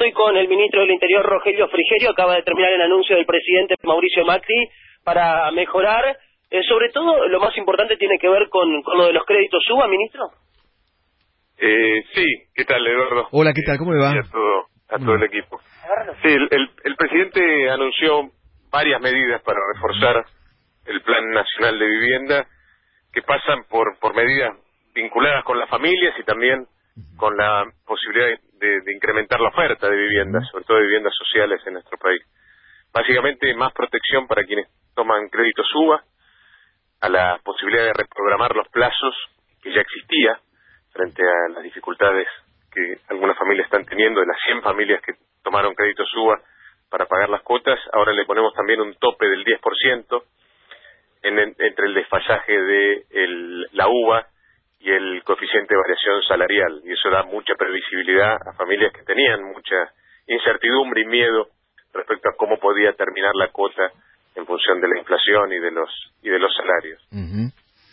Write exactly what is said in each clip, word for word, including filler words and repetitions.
estoy con el ministro del Interior, Rogelio Frigerio. Acaba de terminar el anuncio del presidente Mauricio Macri para mejorar. Eh, sobre todo, lo más importante tiene que ver con, con lo de los créditos UBA, ministro. Eh, sí, ¿qué tal, Eduardo? Hola, ¿qué tal? ¿Cómo le va? Y a todo, a todo el equipo. Sí, el, el, el presidente anunció varias medidas para reforzar el Plan Nacional de Vivienda, que pasan por, por medidas vinculadas con las familias y también con la posibilidad de, de incrementar la oferta de viviendas, sobre todo de viviendas sociales en nuestro país. Básicamente, más protección para quienes toman créditos UBA, a la posibilidad de reprogramar los plazos que ya existía frente a las dificultades que algunas familias están teniendo. De las cien familias que tomaron créditos UBA para pagar las cuotas, ahora le ponemos también un tope del diez por ciento en, en, entre el desfasaje de el, la UBA y el coeficiente de variación salarial, y eso da mucha previsibilidad a familias que tenían mucha incertidumbre y miedo respecto a cómo podía terminar la cuota en función de la inflación y de los y de los salarios. Uh-huh.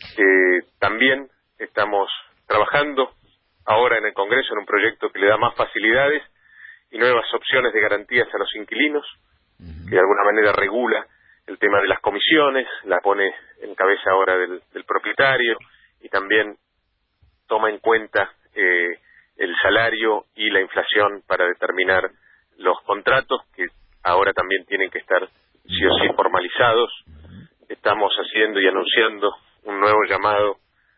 Eh, también estamos trabajando ahora en el Congreso en un proyecto que le da más facilidades y nuevas opciones de garantías a los inquilinos, uh-huh. que de alguna manera regula el tema de las comisiones, la pone en cabeza ahora del, del propietario, y también toma en cuenta eh, el salario y la inflación para determinar los contratos, que ahora también tienen que estar sí o sí formalizados. Estamos haciendo y anunciando un nuevo llamado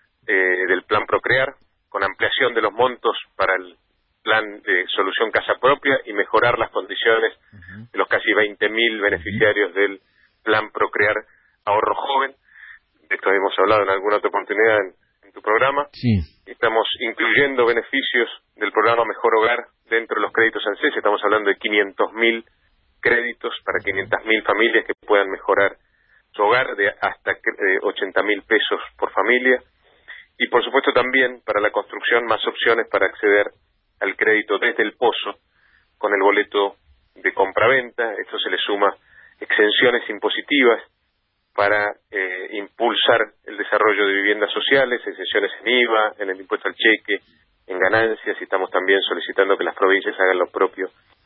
eh, del Plan Procrear, con ampliación de los montos para el plan de solución casa propia y mejorar las condiciones de los casi veinte mil beneficiarios del Plan Procrear Ahorro Joven. De esto hemos hablado en alguna otra oportunidad en, en tu programa. Sí. Estamos incluyendo beneficios del programa Mejor Hogar dentro de los créditos ANSES. Estamos hablando de quinientos mil créditos para quinientas mil familias que puedan mejorar su hogar, de hasta eh, ochenta mil pesos por familia. Y por supuesto también para la construcción más opciones para acceder al crédito desde el pozo con el boleto de compraventa. Esto se le suma exenciones impositivas para eh, impulsar el desarrollo de viviendas sociales, exenciones en I V A, en el impuesto al cheque, en ganancias, y estamos también solicitando que las provincias hagan lo propio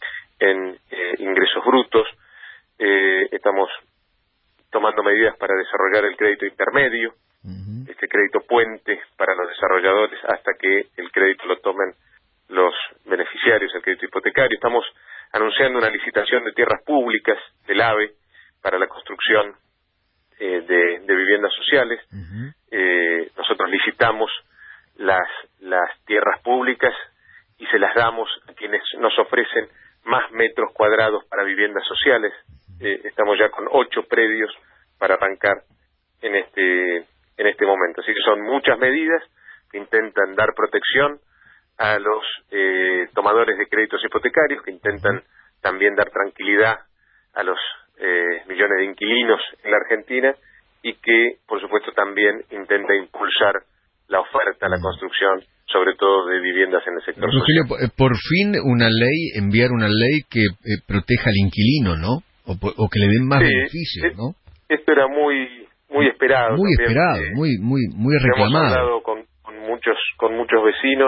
en eh, ingresos brutos. Eh, estamos tomando medidas para desarrollar el crédito intermedio, uh-huh. este crédito puente para los desarrolladores hasta que el crédito lo tomen los beneficiarios, el crédito hipotecario. Estamos anunciando una licitación de tierras públicas del AVE para la construcción eh, de, de viviendas sociales. Uh-huh. Eh, nosotros licitamos las, las tierras públicas y se las damos a quienes nos ofrecen más metros cuadrados para viviendas sociales. Eh, estamos ya con ocho predios para arrancar en este en este momento. Así que son muchas medidas que intentan dar protección a los eh, tomadores de créditos hipotecarios, que intentan también dar tranquilidad a los eh, millones de inquilinos en la Argentina, y que, por supuesto, también intenta impulsar la oferta, la construcción, sobre todo de viviendas en el sector Rogelio, social. por fin una ley, enviar una ley que eh, proteja al inquilino, ¿no? O, o que le den más sí, beneficios, es, ¿no? Esto era muy muy esperado. Muy también, esperado, eh, muy muy muy reclamado. Hemos hablado con, con muchos con muchos vecinos.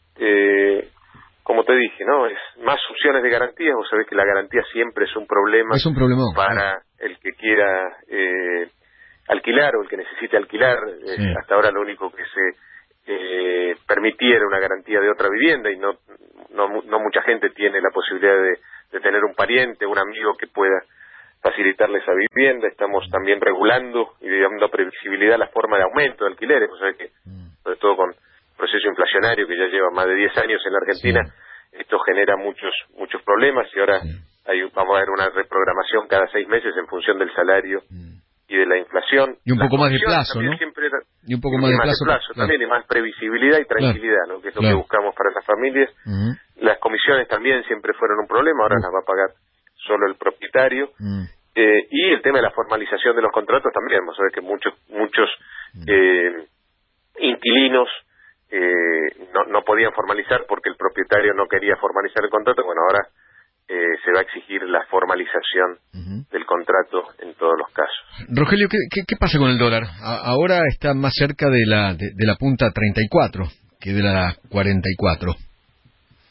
Eh, como te dije, ¿no? Es más opciones de garantías. Vos sabés que la garantía siempre es un problema. Es un problemón, para ¿no? el que quiera eh, alquilar o el que necesite alquilar. Sí. Eh, hasta ahora lo único que se eh, permitía era una garantía de otra vivienda, y no no, no mucha gente tiene la posibilidad de, de tener un pariente, un amigo que pueda facilitarle esa vivienda. Estamos también regulando y dando previsibilidad a la forma de aumento de alquileres. O sea que, sobre todo con proceso inflacionario que ya lleva más de diez años en la Argentina, sí. esto genera muchos muchos problemas, y ahora sí. hay, vamos a ver una reprogramación cada seis meses en función del salario sí. y de la inflación. Y un Las poco más de plazo, ¿no? Era, y un poco y más, de más plazo, de plazo claro. también, y más previsibilidad y tranquilidad, claro. ¿no? Que es lo claro. que buscamos para las familias. Uh-huh. Las comisiones también siempre fueron un problema, ahora uh-huh. las va a pagar solo el propietario. Uh-huh. Eh, y el tema de la formalización de los contratos también. Vamos a ver que muchos muchos eh, inquilinos eh, no, no podían formalizar porque el propietario no quería formalizar el contrato. Bueno, ahora eh, se va a exigir la formalización uh-huh. del contrato en todos los casos. Rogelio, ¿qué, qué, qué pasa con el dólar? A, ahora está más cerca de la de, de la punta treinta y cuatro que de la cuarenta y cuatro.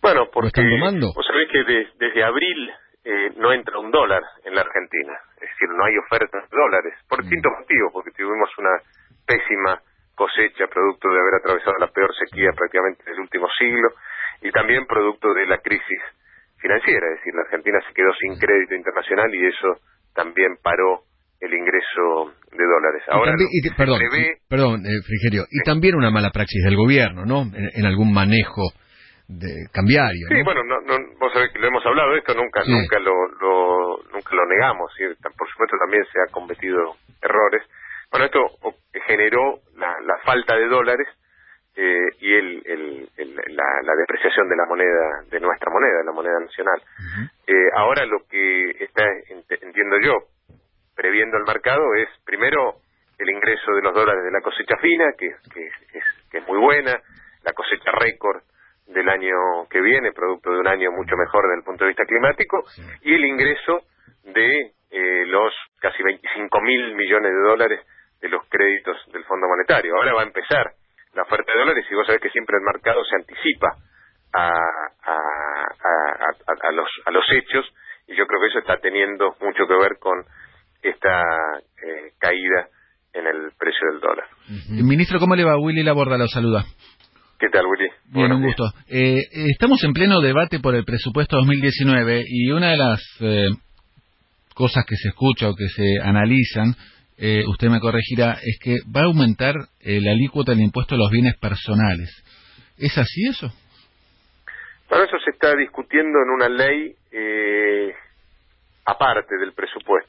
Bueno, porque ¿lo están tomando? Vos sabés que de, desde abril eh, no entra un dólar en la Argentina, es decir, no hay ofertas de dólares, por distintos mm. motivos, porque tuvimos una pésima cosecha producto de haber atravesado la peor sequía prácticamente del último siglo, y también producto de la crisis financiera, es decir, la Argentina se quedó sin crédito internacional y eso también paró el ingreso de dólares. Ahora, y también, y, perdón, prevé... y, perdón eh, Frigerio, sí. Y también una mala praxis del gobierno, ¿no? En, en algún manejo de cambiario, sí, ¿no? bueno, no, no, vos sabés que lo hemos hablado de esto, nunca sí. nunca lo, lo nunca lo negamos, ¿sí? Por supuesto también se han cometido errores. Bueno, esto generó la, la falta de dólares eh, y el, el, el, la, la depreciación de la moneda, de nuestra moneda, de la moneda nacional. Uh-huh. Eh, ahora lo que está, entiendo yo, previendo el mercado es, primero, el ingreso de los dólares de la cosecha fina, que, que, es, que es muy buena, la cosecha récord del año que viene, producto de un año mucho mejor desde el punto de vista climático, sí. y el ingreso de eh, los casi veinticinco mil millones de dólares de los créditos del Fondo Monetario. Ahora va a empezar la oferta de dólares y vos sabés que siempre el mercado se anticipa a, a, a, a, a, los, a los hechos, y yo creo que eso está teniendo mucho que ver con esta eh, caída en el precio del dólar. Uh-huh. Ministro, ¿cómo le va? Willy Laborda lo saluda. ¿Qué tal, Willy? Bien, un gusto. Eh, estamos en pleno debate por el presupuesto dos mil diecinueve y una de las eh, cosas que se escucha o que se analizan, eh, usted me corregirá, es que va a aumentar eh, la alícuota del impuesto a los bienes personales. ¿Es así eso? Bueno, eso se está discutiendo en una ley eh, aparte del presupuesto.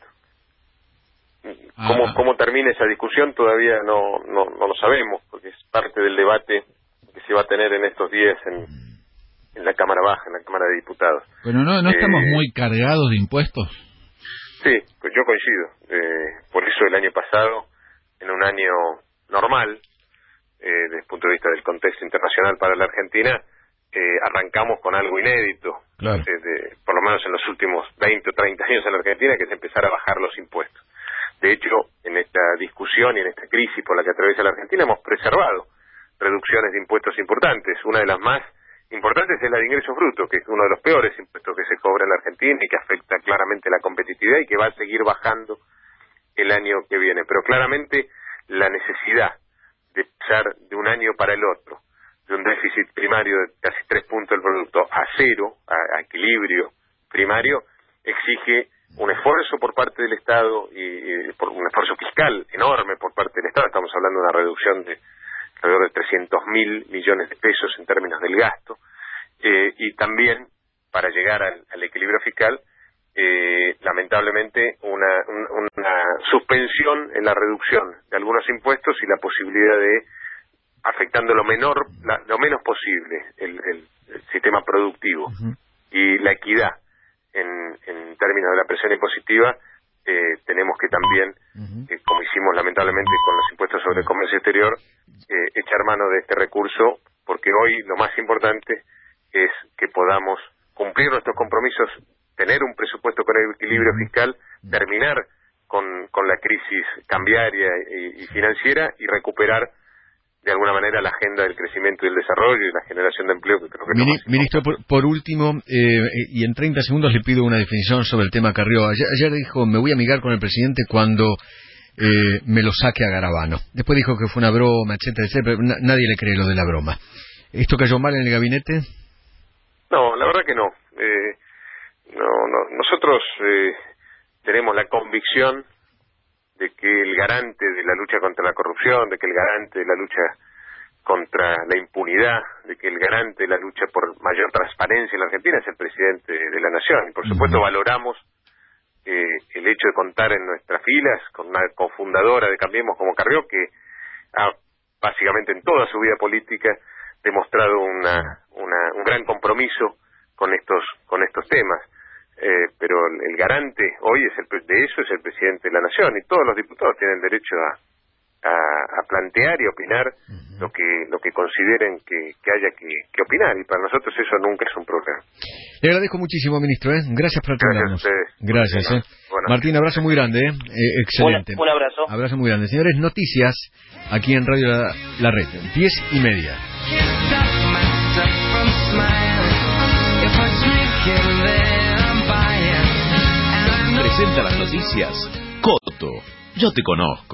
¿Cómo, ¿Cómo termina esa discusión? Todavía no, no, no lo sabemos, porque es parte del debate que se va a tener en estos días en, en la Cámara Baja, en la Cámara de Diputados. Pero no, ¿no estamos eh, muy cargados de impuestos? Sí, pues yo coincido. Eh, por eso el año pasado, en un año normal, eh, desde el punto de vista del contexto internacional para la Argentina, eh, arrancamos con algo inédito. Claro. Eh, de, por lo menos en los últimos veinte o treinta años en la Argentina, que es empezar a bajar los impuestos. De hecho, en esta discusión y en esta crisis por la que atraviesa la Argentina hemos preservado reducciones de impuestos importantes. Una de las más importantes es la de ingresos brutos, que es uno de los peores impuestos que se cobra en la Argentina y que afecta claramente la competitividad y que va a seguir bajando el año que viene. Pero claramente la necesidad de pasar de un año para el otro, de un déficit primario de casi tres puntos del producto a cero, a, a equilibrio primario, exige un esfuerzo por parte del Estado y, y por un esfuerzo fiscal enorme por parte del Estado. Estamos hablando de una reducción de alrededor de trescientos mil millones de pesos en términos del gasto, eh, y también para llegar al, al equilibrio fiscal, eh, lamentablemente una, un, una suspensión en la reducción de algunos impuestos y la posibilidad de, afectando lo menor, la, lo menos posible el, el, el sistema productivo uh-huh. y la equidad en, en términos de la presión impositiva, eh, tenemos que también, uh-huh. eh, como hicimos lamentablemente con los impuestos sobre el comercio exterior, eh, echar mano de este recurso, porque hoy lo más importante es que podamos cumplir nuestros compromisos, tener un presupuesto con el equilibrio fiscal, terminar con, con la crisis cambiaria y, y financiera y recuperar de alguna manera la agenda del crecimiento y el desarrollo y la generación de empleo, que creo que Mini, Ministro, por, por último, eh, y en treinta segundos le pido una definición sobre el tema Carrió. Ayer, ayer dijo, me voy a amigar con el presidente cuando eh, me lo saque a Garabano. Después dijo que fue una broma, etcétera, etcétera, pero na, nadie le cree lo de la broma. ¿Esto cayó mal en el gabinete? No, la verdad que no. Eh, no, no nosotros eh, tenemos la convicción de que el garante de la lucha contra la corrupción, de que el garante de la lucha contra la impunidad, de que el garante de la lucha por mayor transparencia en la Argentina es el presidente de la Nación. Y por supuesto valoramos eh, el hecho de contar en nuestras filas con una cofundadora de Cambiemos como Carrió, que ha básicamente en toda su vida política demostrado una, una, un gran compromiso con estos, con estos temas. Eh, pero el, el garante hoy es el, de eso es el presidente de la Nación, y todos los diputados tienen derecho a, a, a plantear y opinar uh-huh. lo que lo que consideren que, que haya que, que opinar, y para nosotros eso nunca es un problema. Le agradezco muchísimo, ministro, ¿eh? Gracias por atendernos. Gracias, Gracias ¿eh? Bueno. Martín, abrazo muy grande, ¿eh? Eh, excelente. Un, un abrazo. Abrazo muy grande. Señores, noticias aquí en Radio La, La Red, diez y media. Presenta las noticias Coto. Yo te conozco.